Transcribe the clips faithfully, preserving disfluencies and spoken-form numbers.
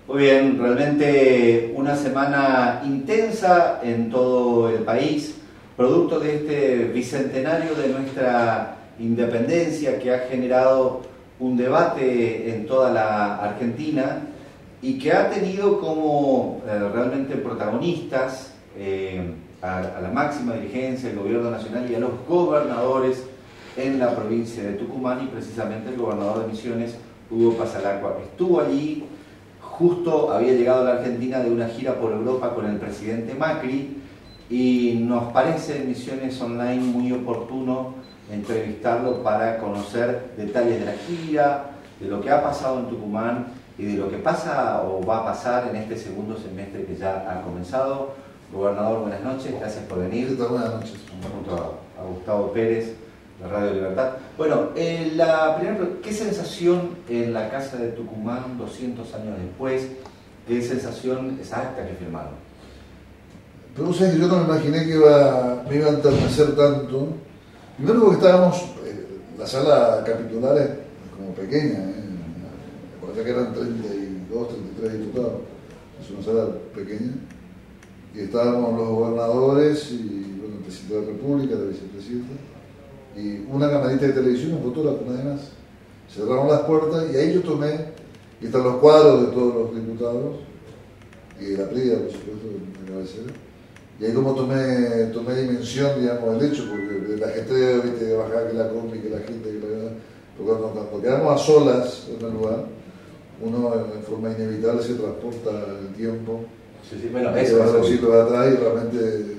Muy bien, realmente una semana intensa en todo el país, producto de este bicentenario de nuestra independencia que ha generado un debate en toda la Argentina y que ha tenido como eh, realmente protagonistas eh, a, a la máxima dirigencia del gobierno nacional y a los gobernadores en la provincia de Tucumán, y precisamente el gobernador de Misiones, Hugo Pasalacqua, estuvo allí. Justo había llegado a la Argentina de una gira por Europa con el presidente Macri y nos parece en Misiones Online muy oportuno entrevistarlo para conocer detalles de la gira, de lo que ha pasado en Tucumán y de lo que pasa o va a pasar en este segundo semestre que ya ha comenzado. Gobernador, buenas noches, gracias por venir. Buenas noches. Junto a, a Gustavo Pérez, de Radio Libertad. Bueno, eh, la primera, ¿qué sensación en la Casa de Tucumán doscientos años después? ¿Qué sensación exacta que firmaron? Pero sabes que yo no me imaginé que iba, me iba a enternecer tanto. Primero porque estábamos, eh, la sala capitular es como pequeña, ¿eh? Me parece que eran treinta y dos, treinta y tres diputados, es una sala pequeña, y estábamos los gobernadores y bueno, el presidente de la República, la vicepresidenta, y una camarita de televisión, un fotógrafo, nada más. Cerraron las puertas y ahí yo tomé, y están los cuadros de todos los diputados, y de la previa, por supuesto, de la cabecera. Y ahí como tomé, tomé dimensión, digamos, del hecho, porque el ajetreo, viste, de bajar, que la combi, que la gente, que la... Pero cuando, cuando quedamos a solas en el lugar, uno en forma inevitable se transporta el tiempo. Sí, sí, bueno, eso va a los siglos atrás y realmente...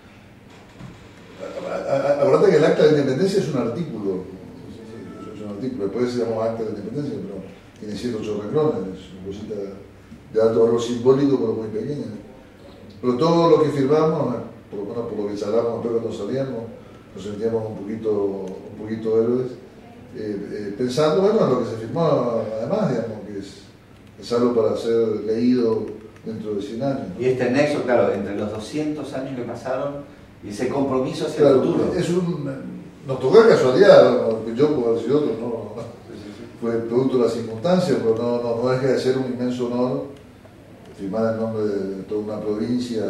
Acuérdate que el acta de independencia es un artículo, es un artículo, después se llama acta de independencia, pero tiene ciento ocho renglones, es una cosita de alto valor simbólico, pero muy pequeña. Pero todo lo que firmamos, por lo menos por lo que charlamos después cuando salíamos, nos sentíamos un poquito, un poquito héroes, eh, eh, pensando bueno, en lo que se firmó además, digamos, que es, es algo para ser leído dentro de cien años. Y este nexo, claro, entre los doscientos años que pasaron y ese compromiso hacia claro, el futuro. Es un, nos tocó de casualidad, yo puedo decir otro, no, fue producto de las circunstancias, pero no, no, no deja de ser un inmenso honor firmar el nombre de toda una provincia,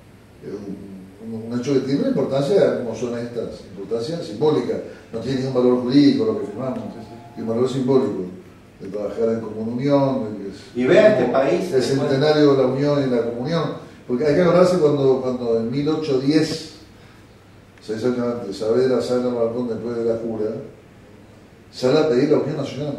un, un, un hecho que tiene una importancia, como son estas, importancia simbólica, no tiene ningún valor jurídico lo que firmamos, tiene un valor simbólico, de trabajar en común unión, de que es, y vea este país el centenario de la unión y la comunión, porque hay que acordarse cuando, cuando en mil ochocientos diez, seis años antes, Saavedra sale al balcón después de la jura, sale a pedir la unión nacional,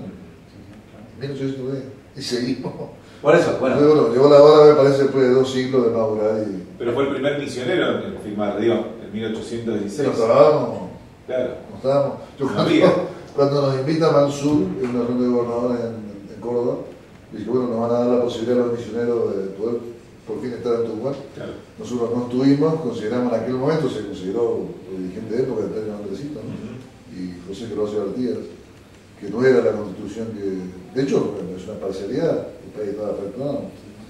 mil ochocientos diez, y seguimos. Por eso, bueno. bueno. Llegó la hora, me parece, después de dos siglos de madurar. Y... Pero fue el primer misionero en firmar, digo, en mil ochocientos dieciséis. Nos estábamos. Claro. Nos estábamos. Yo no cuando, cuando nos invita Mansur, en una reunión de gobernadores en, en Córdoba, dije, bueno, nos van a dar la posibilidad a los misioneros de poder por fin estar en Tucumán. Claro. Nosotros no estuvimos, consideramos en aquel momento, se consideró el dirigente de época, el Pedro Andresito, ¿no? Uh-huh. Y José Carlos Artigas, que no era la constitución que... De hecho, es una parcialidad. Estaba fracturado.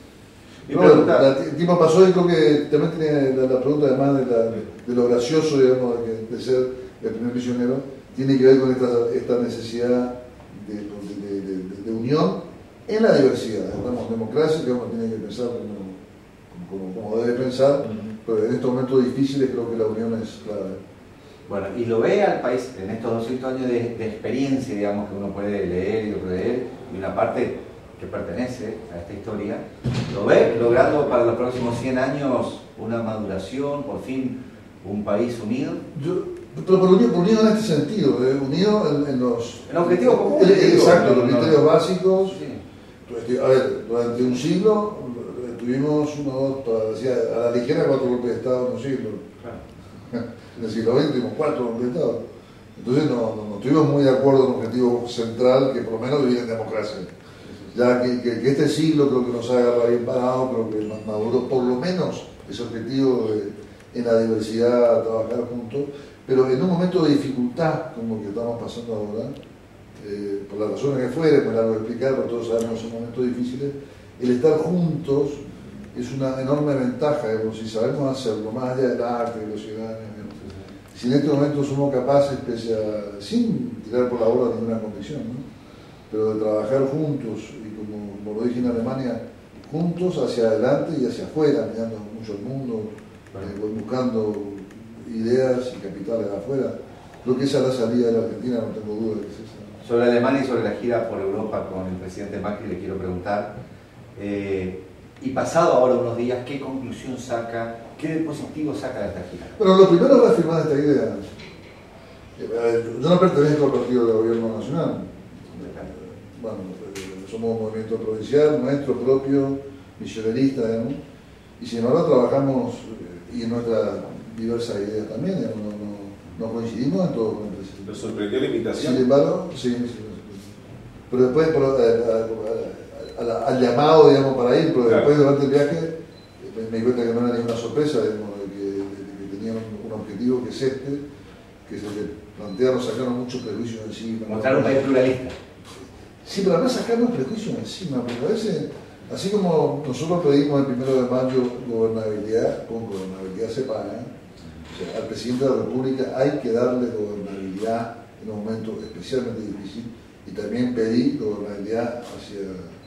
Bueno, la, el tiempo pasó y creo que también tiene la, la pregunta, además de, la, de lo gracioso, digamos, de, de ser el primer misionero, tiene que ver con esta, esta necesidad de, de, de, de, de unión en la diversidad. Estamos en democracia, que uno tiene que pensar como, como, como debe pensar, pero en estos momentos difíciles creo que la unión es clave. Bueno, y lo ve al país en estos doscientos años de, de experiencia, digamos, que uno puede leer y releer, y una parte que pertenece a esta historia, ¿lo ve logrando para los próximos cien años una maduración, por fin un país unido? Yo, pero por unido, unido en este sentido, eh, unido en, en los... En objetivos comunes. El, el, exacto, los criterios no, básicos. Sí. A ver, durante un siglo tuvimos uno, dos, decía, a la ligera cuatro golpes de Estado en un siglo. Claro. En el siglo veinte tuvimos cuatro golpes de Estado. Entonces no, no, no estuvimos muy de acuerdo en un objetivo central que por lo menos vivir en democracia. Ya que, que, que este siglo creo que nos ha agarrado bien parado, creo que maduró por lo menos ese objetivo de, en la diversidad, trabajar juntos, pero en un momento de dificultad como el que estamos pasando ahora, eh, por las razones que fueren, me largo de explicar, pero todos sabemos que son momentos difíciles, el estar juntos es una enorme ventaja, eh, si sabemos hacerlo, más allá del arte, de los ciudadanos. Si en este momento somos capaces, pese a, sin tirar por la borda ninguna convicción, ¿no? Pero de trabajar juntos, y como, como lo dije en Alemania, juntos hacia adelante y hacia afuera, mirando mucho el mundo, eh, buscando ideas y capitales afuera. Creo que esa es la salida de la Argentina, no tengo duda de que es esa. Sobre Alemania y sobre la gira por Europa con el presidente Macri le quiero preguntar, eh, y pasado ahora unos días, ¿qué conclusión saca, qué de positivo saca de esta gira? Bueno, lo primero es reafirmar esta idea. Yo no pertenezco al partido de gobierno nacional. Bueno, somos un movimiento provincial, nuestro propio, misionerista, digamos, y sin embargo trabajamos, y en nuestras diversas ideas también, digamos, no, no, no coincidimos en todo con el presidente. ¿Lo sorprendió la invitación? Sin embargo, sí, sí, sí. Pero después, pero, a, a, a, a, al llamado, digamos, para ir, pero claro. Después durante el viaje me, me di cuenta que no era ninguna sorpresa, digamos, de que, de, de que tenían un, un objetivo que es este, que es el de plantearnos, sacarnos muchos prejuicios encima. Mostrar un país pluralista. Sí, pero además sacarnos prejuicios encima, porque a veces, así como nosotros pedimos el primero de mayo gobernabilidad, con gobernabilidad se paga, o sea, al presidente de la República hay que darle gobernabilidad en un momento especialmente difícil, y también pedí gobernabilidad hacia,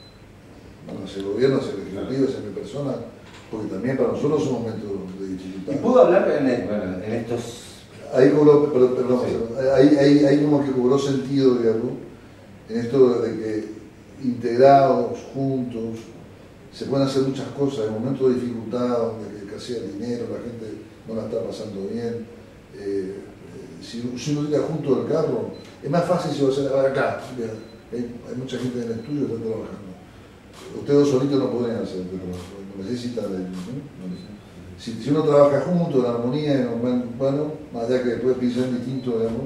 bueno, hacia el gobierno, hacia el Ejecutivo, hacia mi persona, porque también para nosotros es un momento de dificultad. ¿Y pudo hablar en, el, bueno, en estos...? Ahí cobró, perdón, perdón, sí. ahí, ahí, ahí como que cobró sentido, digamos, en esto de que integrados, juntos, se pueden hacer muchas cosas en momentos de dificultad, donde escasea el dinero, la gente no la está pasando bien. Eh, si, si uno tira junto del carro, es más fácil si va a hacer acá. Hay, hay mucha gente en el estudio que está trabajando. Ustedes dos solitos no podrían hacer el trabajo, necesitan de ellos, ¿no? Si, si uno trabaja junto, en armonía, en, bueno, más allá que después piensen distinto, digamos,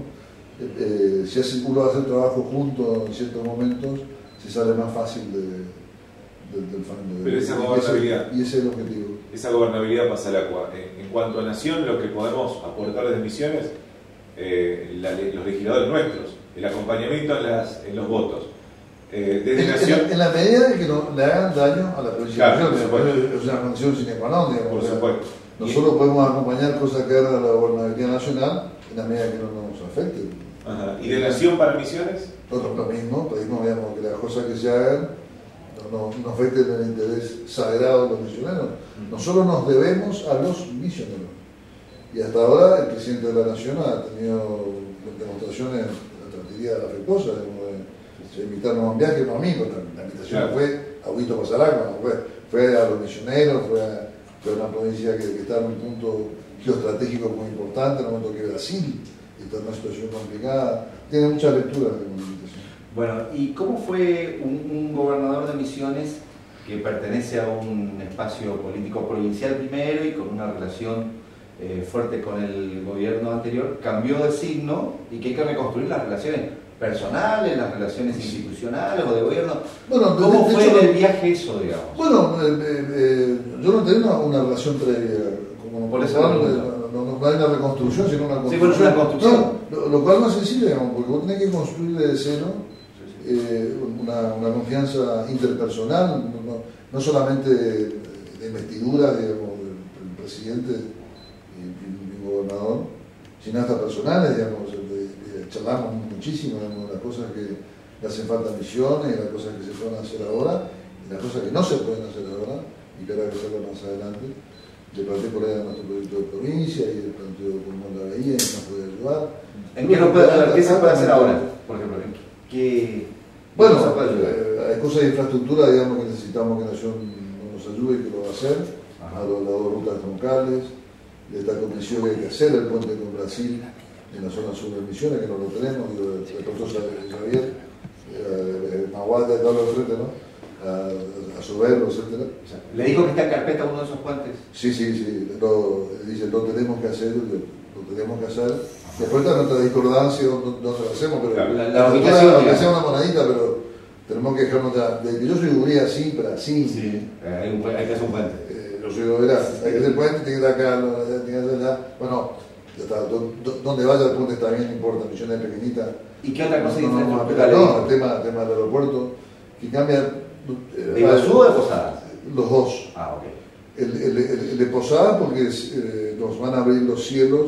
eh, si hace, uno hace el trabajo junto en ciertos momentos, se sale más fácil de, de, del fondo. Pero esa gobernabilidad. Y ese es el objetivo. Esa gobernabilidad pasa al agua. En, en cuanto a nación, lo que podemos aportar desde Misiones, eh, la, los legisladores nuestros, el acompañamiento en, las, en los votos. Eh, desde en, nación, en, la, en la medida de que no le hagan daño a la provincia, claro, es una condición sine qua non, digamos. Por supuesto. Nosotros y, podemos acompañar cosas que hagan a la gobernabilidad nacional en la medida que no nos afecte. Ajá. ¿Y de nación para Misiones? Nosotros lo mismo, pedimos, digamos, que las cosas que se hagan no, no, no afecten el interés sagrado de los misioneros. Nosotros nos debemos a los misioneros. Y hasta ahora el presidente de la Nación ha tenido demostraciones, te diría, afectuosas, de invitarnos a un viaje, no a mí, la invitación claro. fue a Huito Pasaracua, no fue, fue a los misioneros, fue a, fue a una provincia que, que está en un punto geoestratégico muy importante, en un momento que Brasil está en una situación complicada, tiene muchas lecturas de la invitación. Bueno, ¿y cómo fue un, un gobernador de Misiones que pertenece a un espacio político provincial primero y con una relación eh, fuerte con el gobierno anterior, cambió de signo y que hay que reconstruir las relaciones personales, las relaciones institucionales o de gobierno? Bueno, ¿Cómo de, de fue hecho, en el viaje eso, digamos? Bueno, eh, eh, yo no tenía una, una relación previa, como por eso no, no, no, no hay una reconstrucción, sino una construcción. Sí, bueno, una construcción. No, lo, lo cual no es sencillo, digamos, porque vos tenés que construir desde cero eh, una, una confianza interpersonal, no, no solamente de, de investidura, digamos, del, del presidente y, y, y gobernador, sino hasta personales, digamos. Charlamos muchísimo de las cosas que le hacen falta a Misiones, y las cosas que se pueden hacer ahora, y las cosas que no se pueden hacer ahora, y que habrá que hacerlo más adelante. Le planteé por ahí a nuestro proyecto de provincia, y le planteé cómo la veía, y nos puede ayudar. ¿En qué, no puede, a ver, ¿qué se puede hacer ahora? Por ejemplo, ¿qué, bueno, se puede ayudar? Eh, hay cosas de infraestructura, digamos, que necesitamos que Nación nos ayude y que lo va a hacer, a las dos rutas troncales, de esta convención que hay que hacer, el puente con Brasil, en la zona sur de Misiones, que no lo tenemos, digo, el profesor Javier, eh, Mahuata y todos los frentes, ¿no? A, a Soberbo, etcétera. ¿Le dijo que está en carpeta uno de esos puentes? Sí, sí, sí, lo, dice, lo tenemos que hacer, lo, lo tenemos que hacer. Después está nuestra discordancia, donde lo hacemos, pero la, la, la ubicación, aunque sea una monadita, pero tenemos que dejarnos de, de que yo soy guría así, pero así. Sí, hay, un, hay que hacer un puente. Eh, yo soy gobernador, hay que hacer puente, tiene que estar acá, tiene que estar allá. Bueno, donde vaya el puente está bien, no importa, Misiones es pequeñita. ¿Y qué otra cosa no, no, no, infraestructura? No, el tema, el tema del aeropuerto, que cambia. Eh, ¿De Iguazú o de Posadas? Los dos. Ah, ok. El, el, el, el de Posadas, porque eh, nos van a abrir los cielos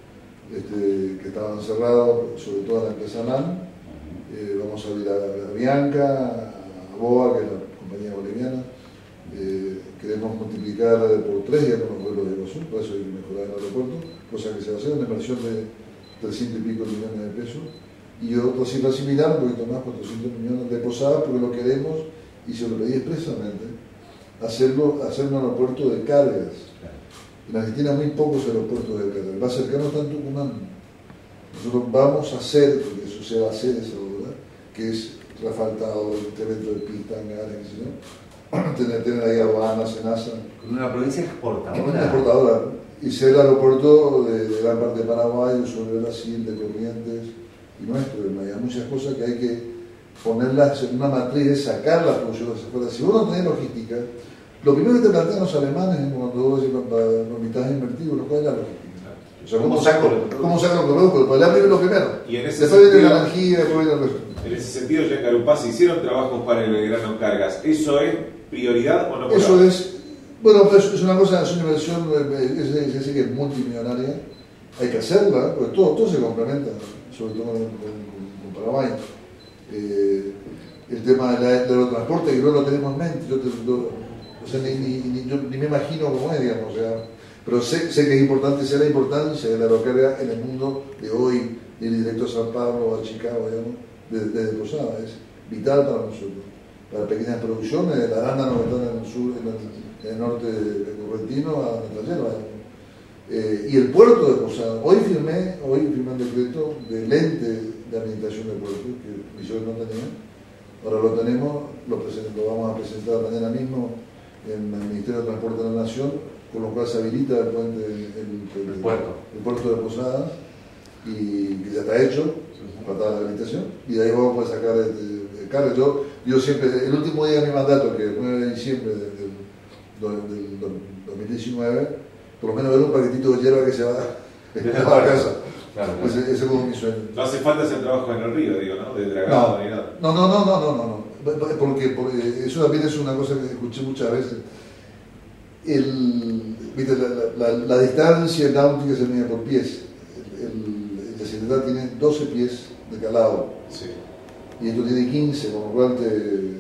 este, que estaban cerrados, sobre todo a la empresa N A M. Eh, vamos a abrir a, a Bianca, a Boa, que es la compañía boliviana, Eh, queremos multiplicar por tres ya con los vuelos de Iguazú, por eso hay que mejorar el aeropuerto, cosa que se va a hacer, una inversión de trescientos y pico millones de pesos, y otra cifra similar, un poquito más, cuatrocientos millones de Posadas, porque lo queremos, y se lo pedí expresamente, hacerlo, hacer un aeropuerto de cargas. En Argentina hay muy pocos aeropuertos de cargas, el más cercano está en Tucumán. Nosotros vamos a hacer, porque eso se va a hacer esa obra, que es refaltado, incremento de pista, hangares, qué sé yo, tener, tener ahí aduanas, SENASA. Con una provincia exportadora. Una exportadora. Y ser el aeropuerto de, de gran parte de Paraguay, de sur de Brasil, de Corrientes y nuestro. Hay muchas cosas que hay que ponerlas en una matriz, sacar las producciones afuera. Si vos no tenés logística, lo primero que te plantean los alemanes cuando vos decís, lo mitad invertido, lo cual es la logística. O sea, ¿cómo saco, ¿cómo saco lo que produzco? Pues la primero lo primero. Y en ese después sentido, viene la energía, después viene el resto. En ese sentido, ya en Carupá se hicieron trabajos para el Belgrano Cargas. ¿Eso es prioridad o no? Eso es, bueno, pues es una cosa, es una inversión, es decir, que es multimillonaria. Hay que hacerla, porque todo, todo se complementa, sobre todo con, con, con Paraguay. Eh, el tema del aerotransporte, que no lo tenemos en mente, yo, te, yo, o sea, ni, ni, ni, yo, ni me imagino cómo es, digamos, o sea, pero sé, sé que es importante, sé la importancia de la aerocarga en el mundo de hoy, ir directo a San Pablo o a Chicago, digamos, desde, desde Posada, es vital para nosotros, para pequeñas producciones, de la arándano que están en el sur, en el, en el norte de Correntino a Metrallero, eh, y el puerto de Posada. Hoy firmé, hoy firmé un decreto de lente de administración del puerto, que Misiones no tenía, ahora lo tenemos, lo, lo vamos a presentar mañana mismo en el Ministerio de Transporte de la Nación, con lo cual se habilita el puente, el, el, el, puerto. el puerto de Posadas, y que ya está hecho, faltaba la habilitación, y de ahí vamos a poder sacar el, el, el carro. Yo, yo siempre, el último día de mi mandato, que es el nueve de diciembre del, del, del dos mil diecinueve, por lo menos ver un paquetito de hierba que se va a la casa. Claro, claro. Ese, ese es como mi sueño. No hace falta hacer trabajo en el río, digo, ¿no? De dragado no, ni nada. No, no, no, no, no, no, no. Porque, porque eso también es una cosa que escuché muchas veces. El, ¿viste? La, la, la distancia náutica se mide por pies. El, el Yacyretá tiene doce pies de calado. Sí. Y esto tiene quince, con lo cual te,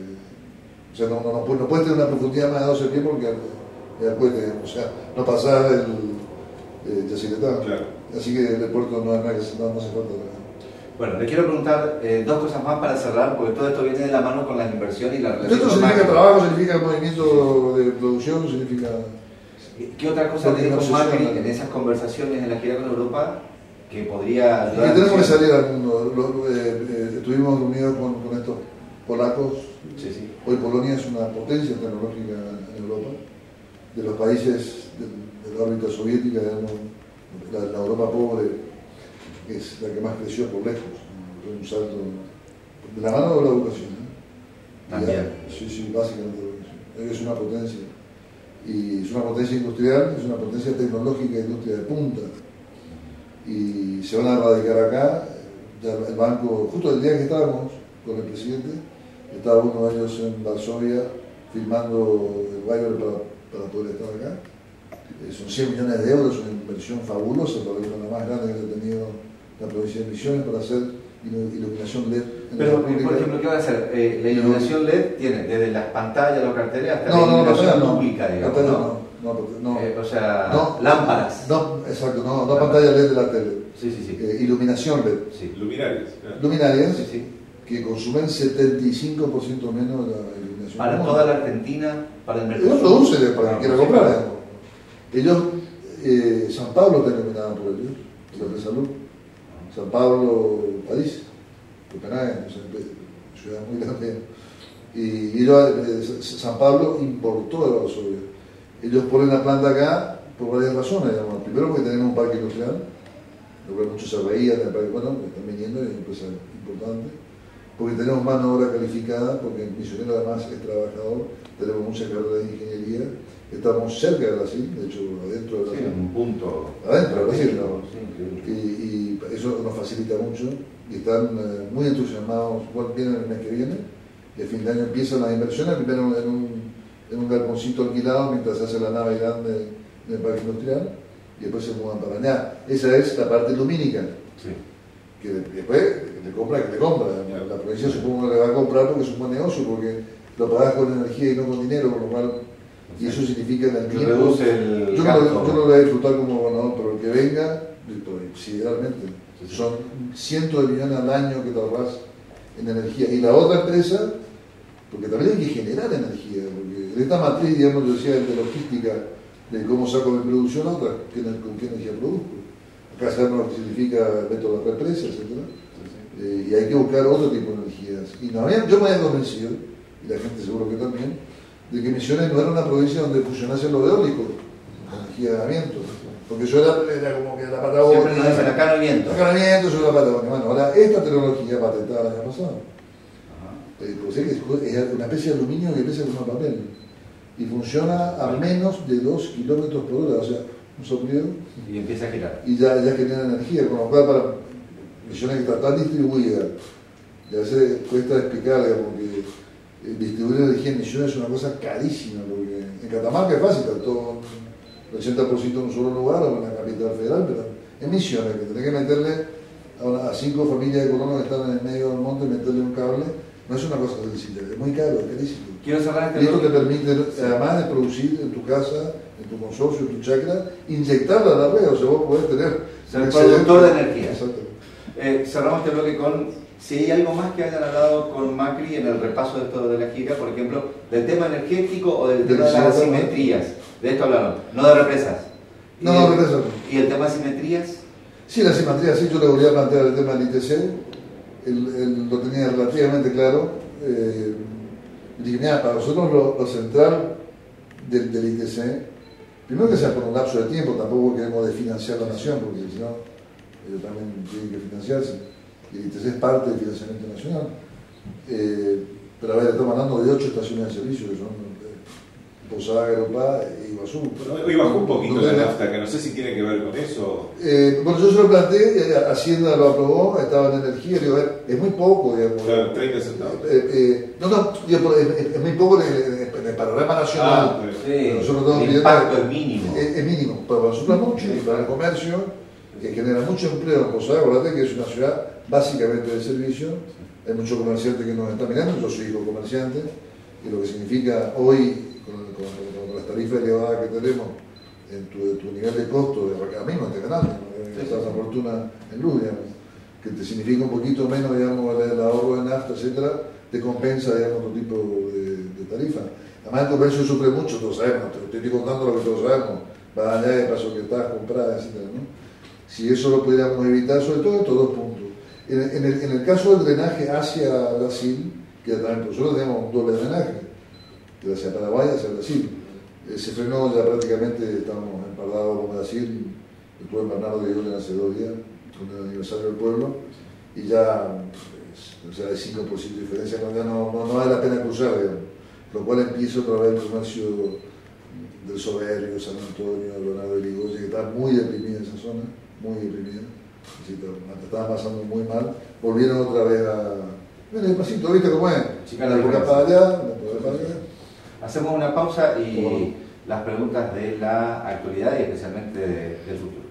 o sea, no, no, no, no puedes tener una profundidad más de doce pies porque después te, o sea, no pasar el, el Yacyretá. Claro. Así que el puerto no, no, no hace falta. Bueno, le quiero preguntar eh, dos cosas más para cerrar, porque todo esto viene de la mano con las inversiones y la relación. Esto significa Macri. Trabajo, significa movimiento de producción, significa... ¿Qué otra cosa le dijo Macri en esas conversaciones en la gira con Europa que podría ayudar? Que tenemos que salir al mundo. Lo, lo, eh, eh, estuvimos reunidos con, con estos polacos. Sí, sí. Hoy Polonia es una potencia tecnológica en Europa. De los países de, de la órbita soviética, digamos, la, la Europa pobre es la que más creció por lejos. Un salto de la mano de la educación. ¿eh? También. Sí, sí, básicamente la educación. Es una potencia. Y es una potencia industrial, es una potencia tecnológica e industria de punta. Y se van a radicar acá. Ya el banco, justo el día que estábamos con el presidente, estaba uno de ellos en Varsovia filmando el baile para, para poder estar acá. Eh, son cien millones de euros, una inversión fabulosa, para la más grande que ha tenido la provincia de Misiones para hacer iluminación L E D. En Pero, por ejemplo, ¿qué va a hacer? Eh, la iluminación L E D tiene desde las pantallas, los carteles, hasta no, la iluminación no, pública, no, digamos, no, ¿no? No, no, no. Eh, o sea, no, lámparas. No, exacto, no, no pantalla L E D de la tele. Sí, sí, sí. Eh, iluminación L E D. Sí, luminarias. Claro. Luminarias, sí, sí. Que consumen setenta y cinco por ciento menos de la iluminación. Para común. Toda la Argentina, para el mercado. Ellos producen para quien quiera comprar. Ellos, eh, San Pablo está iluminado por ellos, la de salud. San Pablo, París, Copenhague, o sea, ciudad muy grande. Y ellos, eh, San Pablo importó de Varsovia. Ellos ponen la planta acá por varias razones. Digamos. Primero porque tenemos un parque industrial, lo cual muchos se reían, bueno, están viniendo, es una empresa importante. Porque tenemos mano de obra calificada, porque el misionero además es trabajador, tenemos muchas carreras de ingeniería, estamos cerca de Brasil, de hecho adentro de Brasil. Sí, en un punto. Adentro de Brasil, ¿no? Sí, y, y eso nos facilita mucho, y están eh, muy entusiasmados, vienen el mes que viene, y a fin de año empiezan las inversiones, primero en un, en un galponcito alquilado mientras se hace la nave grande en el parque industrial, y después se mudan para allá. Esa es la parte lumínica. Sí. Que después le compra que te compra. La provincia supongo que le va a comprar porque es un buen negocio, porque lo pagás con energía y no con dinero, por lo cual y eso significa en el tiempo. Reduce el yo, gasto. no, yo no lo voy a disfrutar como gobernador, pero el que venga, considerablemente, Sí, sí. son cientos de millones al año que te ahorras en energía. Y la otra empresa, porque también hay que generar energía, porque en esta matriz, digamos, yo decía, de logística, de cómo saco mi producción, otra, con qué energía produzco. Acá sabemos lo que significa el método de represa, etcétera. Eh, y hay que buscar otro tipo de energías. Y no había, yo me había convencido, y la gente seguro que también, de que Misiones no era una provincia donde funcionase lo eólico, la energía de viento. Porque eso era, era como que la Patagonia. Siempre nos dicen, acá no hay viento. Acá no hay viento, eso es la Patagonia. Bueno, ahora esta tecnología patentada el año pasado. Eh, pues es, que es una especie de aluminio que pesa como papel. Y funciona a menos de dos kilómetros por hora, o sea, un soplido. Y empieza a girar. Y ya, ya genera energía, con lo cual para Misiones que está tan distribuida, y a veces cuesta explicar, digamos, que eh, distribuir energía en Misiones es una cosa carísima, porque en Catamarca es fácil, está todo el ochenta por ciento en un solo lugar o en la capital federal, pero en Misiones, que tenés que meterle a, una, a cinco familias de colonos que están en el medio del monte, meterle un cable, no es una cosa sencilla, es muy caro, es carísimo. Quiero cerrar este Y esto te bloque. permite, además de producir en tu casa, en tu consorcio, en tu chacra, inyectarla a la red, o sea, vos podés tener... Ser un productor de excedente. energía. Exacto. Eh, cerramos este bloque con si hay algo más que hayan hablado con Macri en el repaso de esto de la gira, por ejemplo, del tema energético o del tema de las asimetrías. De esto hablaron, no de represas. No, y no, el, represas. ¿Y el tema de asimetrías? Sí, la simetría, sí, yo le volví a plantear el tema del I T C, él, él lo tenía relativamente claro. Eh, dije, mira, para nosotros lo, lo central del, del I T C, primero que sea por un lapso de tiempo, tampoco queremos desfinanciar la nación, porque si no, ellos también tienen que financiarse, y el I T C es parte del financiamiento nacional. Eh, pero a ver, estamos hablando de ocho estaciones de servicio, que son eh, Posada, Garopá e Iguazú. Bueno, hoy bajó un poquito Donde- la nafta, que no sé si tiene que ver con eso. Eh, bueno, yo se lo planteé, eh, Hacienda lo aprobó, estaba en energía, digo, eh, es muy poco, digamos. Claro, treinta centavos. Eh, eh, no, no, digo, es, es- es muy poco en el, en el panorama nacional. Ah, pues. Sí, Nosotros estamos el pidiendo- impacto es mínimo. Es, es mínimo, pero para nosotros es mucho, y para el comercio, que genera mucho empleo en Posada, acordate que es una ciudad básicamente de servicio, hay muchos comerciantes que nos están mirando, yo soy hijo comerciante, y lo que significa hoy, con, con- con las tarifas elevadas que tenemos, en tu, tu nivel de costo, de acá mismo, te ganas, gastas una fortuna en luz, digamos, que te significa un poquito menos, digamos, el, el ahorro de nafta, etcétera, te compensa, digamos, otro tipo de, de tarifa. Además, el comercio sufre mucho, todos sabemos, te, te estoy contando lo que todos sabemos, va allá de paso que estás comprada, etcétera, ¿no? Si eso lo pudiéramos evitar, sobre todo estos dos puntos. En, en, el, en el caso del drenaje hacia Brasil, que también nosotros tenemos un doble drenaje, de hacia Paraguay hacia Brasil. Eh, se frenó ya prácticamente, estamos empaldados con Brasil, estuve en Bernardo de Iguala hace dos días, con el aniversario del pueblo, y ya, pues, o sea, hay cinco por ciento de diferencia, no, ya no, no, no vale la pena cruzar, digamos. Lo cual empieza otra vez el comercio del Soberbio, San Antonio, Leonardo de Ligoya, que está muy deprimida esa zona, muy deprimida, la estaban pasando muy mal, volvieron otra vez a... Bueno, despacito, ¿viste cómo es? Chica, La la época para allá, la época para allá. Hacemos una pausa y Bueno. las preguntas de la actualidad y especialmente de- del futuro.